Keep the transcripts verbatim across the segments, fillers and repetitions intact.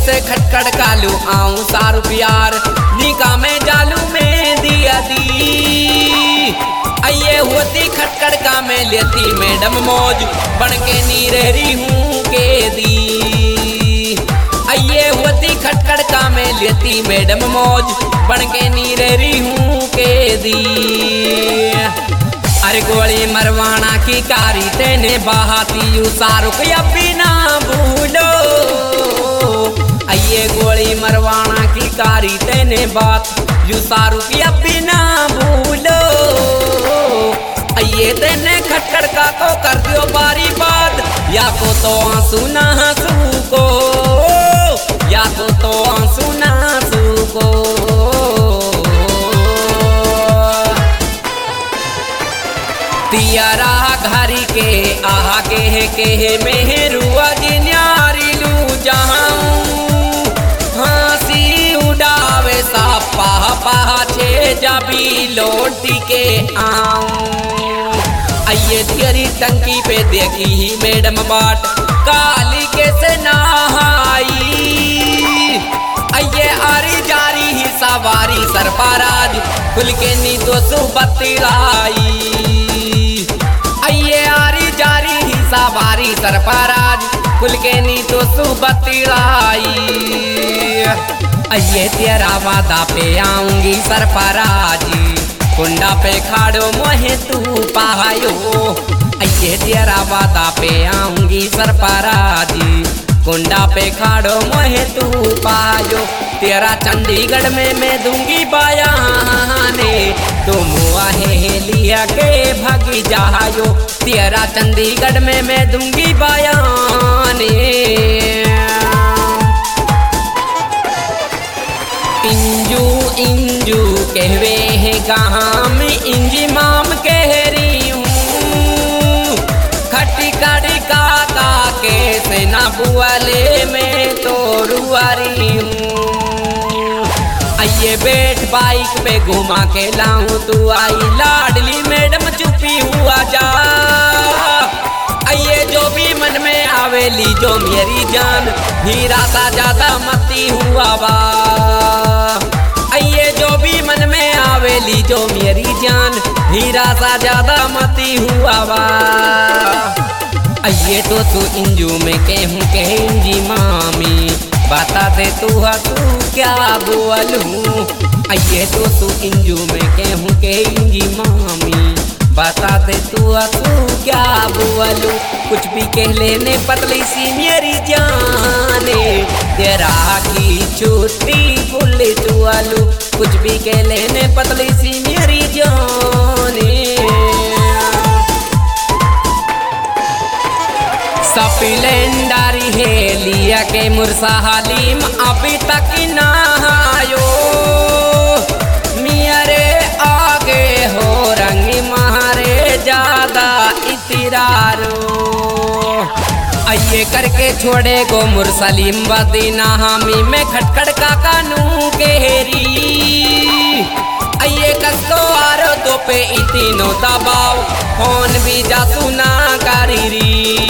से खटखड़ कालू आऊं सारू प्यार निका में जालू में दिया दी। आइए होती खटखड़ का में लेती मैडम मौज बन के नीरहरी हूँ के दी। आइए होती खटखड़ का में लेती मैडम मौज बन के नीरहरी हूँ के दी। अरे गोली मरवाना की कारी तेने बहाती यू शाहरुख अभी ना भूलो। आइए गोली मरवाना की कारी तेने बात यू शाहरुख अभी ना भूलो। आइए तेने खटखड़ का तो कर दियो बारी बात या को तो आंसू ना आंसू को या को तो आंसू ना आंसू को। तियारा घरी के आगे के मेहरुआ जिन्यारी लू जाऊं हंसी उड़ावे सापा पाछे जबी लौटी के आऊं। आइए तेरी टंकी पे देखी ही मैडम बाट काली के से नहाई। आइए आरी जारी ही सवारी सरफराज खुल के नी तो सुबत्ती लाई। आइए आरी जारी ही सवारी सरफराज खुल के नी तो सुबत्ती लाई। आइए तेरा वादा पे आऊंगी सरफराजी कुंडा पे खाड़ो मोहे तू पायो। आइए तेरा वादा पे आऊंगी सरफराजी कुंडा पे खाड़ो मोहे तू पायो। तेरा चंडीगढ़ में मैं दूंगी बयाने तुम वहे लिया के भागी जायो। तेरा चंडीगढ़ में मैं दूंगी बयाने। इंजू इंजू कहवे है गाम इंजी माम कह रही हूँ खटी कड़ी काका के सेना बुआले में तो रुआरी हूँ। आइए बैठ बाइक पे घुमा के लाऊं तू आई लाडली मैडम चुपी हुआ जा। आइए जो भी मन में आवेली जो मेरी जान हीरा सा ज्यादा मती हुआ बा। आइए जो भी मन में आवेली जो मेरी जान हीरा सा ज्यादा मती हुआ बा। आइए तो तू इंजू में कहूँ के इंजी मामी बता दे तू तू क्या बोलूं। आइए तो तू इंजू में कहूँ के इंजी मामी बता दे तू तू क्या बोलूं। कुछ भी कह लेने पतली सी मेरी जाने तेरा की छुट्टी भूल चुआलू। कुछ भी कह लेने पतली सी मेरी जाने। सपिलेंडारी है लिया के मुरसा हलीम अभी तक ना आयो। मियारे आगे हो रंग मारे ज्यादा इतरारो। आइए करके छोड़े गो मुरसलीम बदीना हामी में खटखड़ का कानू केरी। आइए कसको आरो दो पे इतनो दबाव फोन भी जा सुना करी।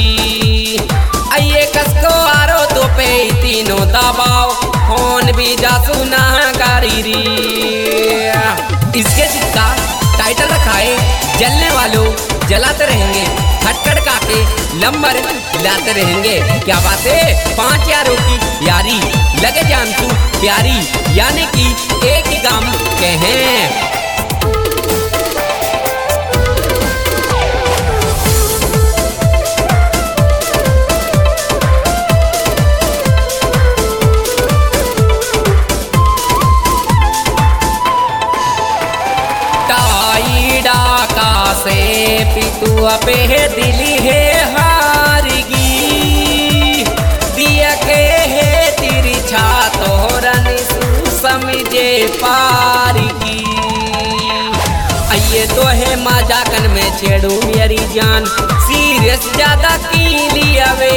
आइए कसको आरो दो पे तीनों दबाव फोन भी जा सुना करी। इसके जिसका टाइटल रखा है जलने वालों जलाते रहेंगे खटखड़ काके लंबर लाते रहेंगे। क्या बात है पांच यारों की यारी लगे जान तू प्यारी यानी कि एक ही गाम के हैं। से पितु पे दिली है हारगी दिया के है तेरी छातो रनी समझे पारगी। आइए तो है मजाकन में छेड़ू मेरी जान सीरियस ज्यादा की लिया वे।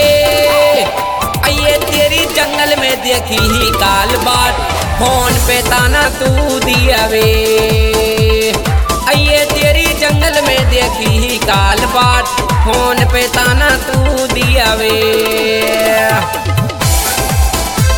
आइए तेरी जंगल में देखी ही काल बाट फोन पे ताना तू दिया वे। आइए तेरी जंगल में देखी ही काल बाट फोन पे ताना तू दिया वे।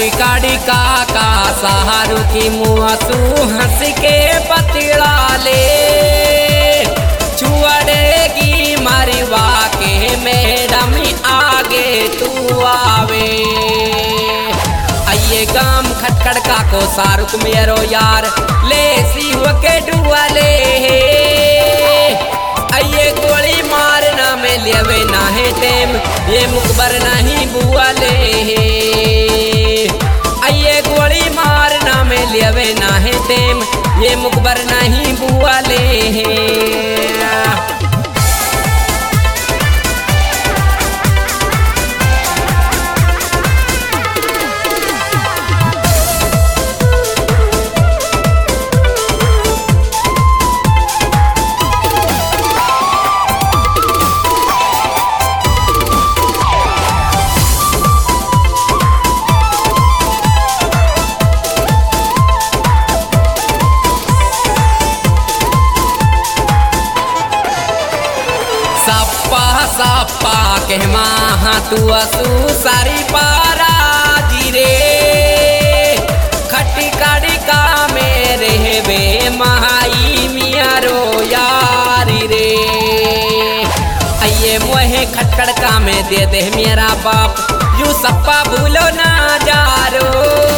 खटी काड़ी काका सहारू की मुआसू हंस के पतला ले छुअड़ेगी मरवा के मैडम आगे तू आवे। आइए गाम खटखड़ का को शाहरुख मेरो यार ले सी हो के डुआले आइए गोली मारना में लेवे ना है टेम ये मुकबर नहीं बुआले आइए गोली मारना में लेवे ना है टेम ये मुकबर नहीं बुआले सप्पा के महा तू असू सारी पारा जीरे खटी काड़ी का मेरे बे महाई मियारो यारी रे आइए मोहे खटखड़ का में दे दे मेरा बाप यू सप्पा भूलो ना जारो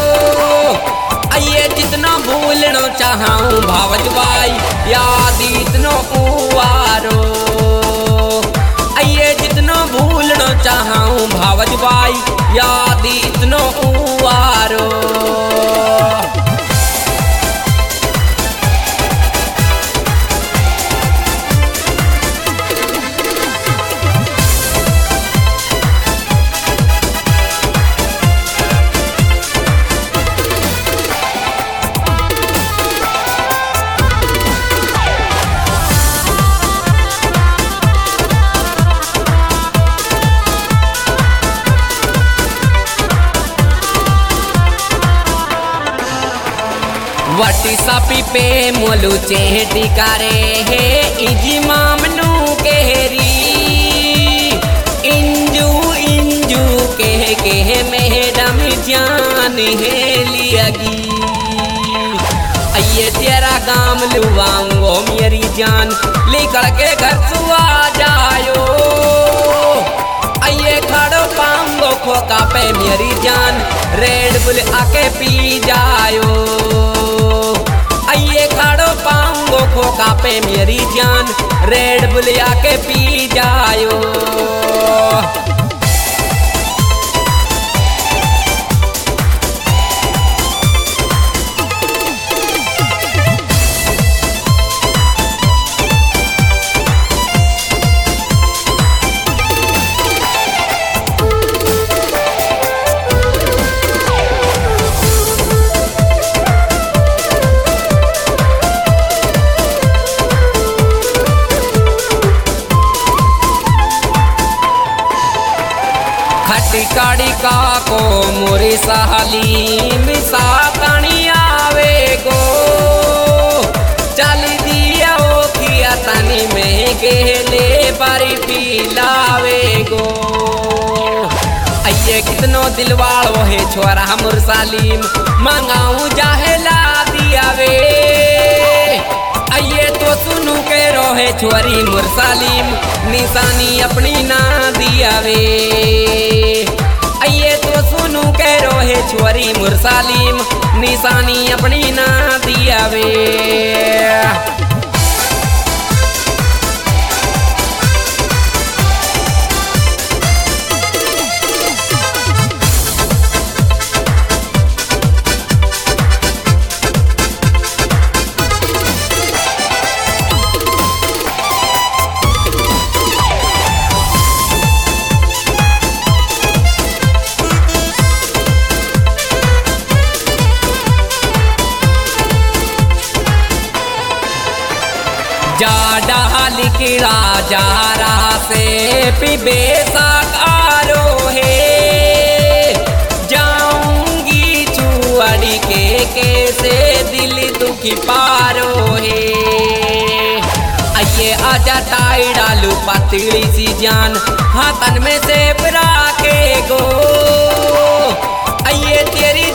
आइए जितना भूलना चाहूँ भावज भाई याद इतनो उवारो आइए जितनो भूलना चाहूँ भावज भाई याद इतनो उवारो। वटी सापी पे मोलू चेहटी कारे है इजी मामनू केहरी इंजू इंजू कह के मैडम जान है लियागी आइए तेरा गाम लुवाऊंगो मेरी जान लेकर के घर सुआ जायो आइए खड़ो पाऊंगो खोका पे मेरी जान रेड बुल आके पी जायो आइए खड़ो पाऊंगो खोका पे मेरी जान रेड बुल आके पी जायो। खटी काड़ी का को मोरी सहाली मिसा तानी आवे गो चल दिया ओ किया तानी में गेले बारी पिलावे गो आइए कितनो दिलवाड़ो है छोरा मुरसालीम मंगाऊं जाहेला दियावे आइए तो सुनू के रोहे छोरी मुरसालीम निशानी अपनी ना दियावे आइए तो सुनू के रोहे छोरी मुरसालीम निशानी अपनी ना दियावे। जा डाल किड़ा जा रहा से पिबे साकारो है जाऊंगी चुअड़ी के कैसे दिल दुखी पारो है आइए आजा टाई डालू पतली सी जान हाथन में से बरा के गो आइए तेरी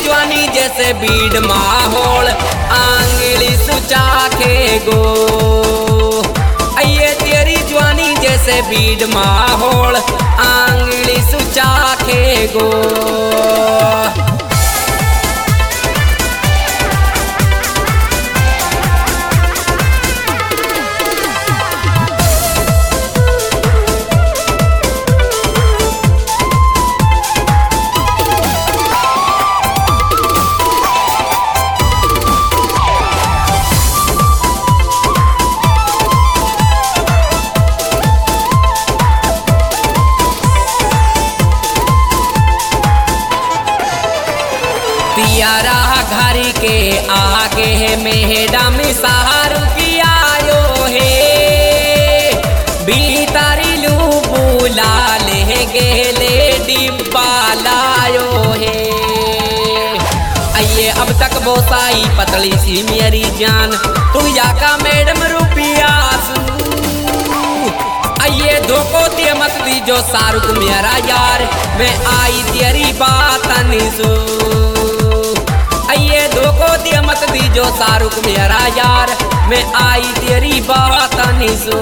जैसे बीड माहौल आंगली सुचा के गो। ये तेरी जवानी जैसे बीड माहौल आंगली सुचा के गो। पियारा घर के आगे मैडम शाहरुखी आयो है। भीतरी लू बुला ले गेले डिब्बा लायो है। आइए अब तक बोसाई पतली सी मेरी जान तू या का मैडम रुपिया आइए धोखो दिए मत दी जो शाहरुख मेरा यार मैं आई तेरी बात निसू। आइए धोखो दिए मत दी जो शाहरुख मेरा यार मैं आई तेरी बात निसू।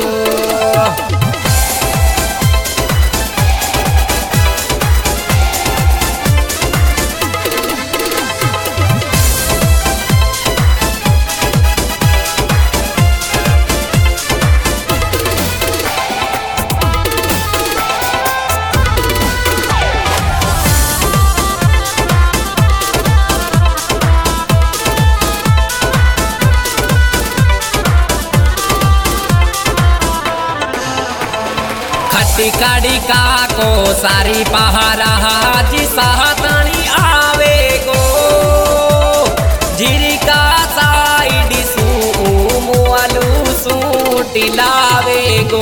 काड़ी का को सारी पहारा जी साहतानी आवे गो। जिरी का साइड सूलू सूट लावे गो।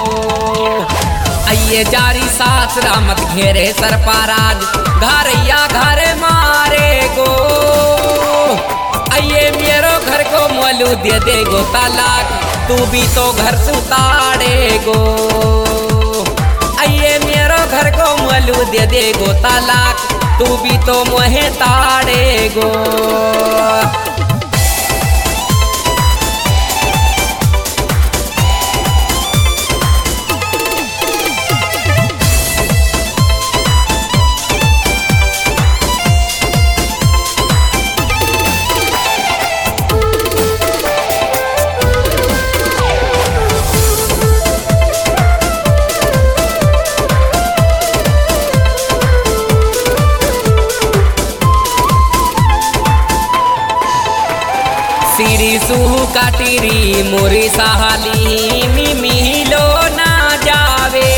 आइए जारी सासरा मत घेरे सरपराज घरैया घर मारे गो। आइए मेरो घर को मोलू दे दे गो तलाक तू भी तो घर सुताड़े गो। आइए मेरो घर को मोलू दे दे गो तलाक तू भी तो मोहे ताड़े गो। सिरी सुह काटिरी मोरी सहाली मिलो ना जावे।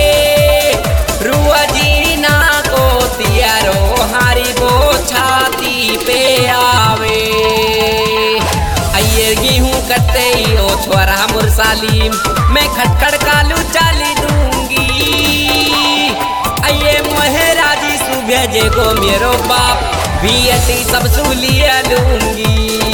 रुआ जी ना को तियारो हारी बो छाती पे आवे। आइए गेहूँ कटते ओ छोरा मुरसालीम मैं खटखड़ कालू चाली दूंगी। आइए मोहे राजी सुबह जे को मेरो बाप भी अटी सब सुलिया लूंगी।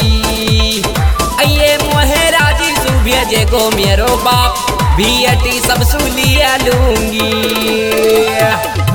आइए मोहे राजी सुबह जे को मेरो बाप भी अटी सब सुलिया लूंगी।